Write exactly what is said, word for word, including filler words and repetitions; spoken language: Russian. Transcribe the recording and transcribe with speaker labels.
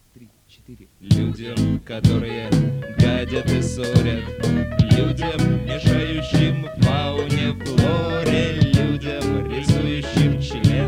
Speaker 1: три, четыре.
Speaker 2: Людям, которые гадят и ссорят, людям, мешающим фауне, флоре, людям, рисующим член.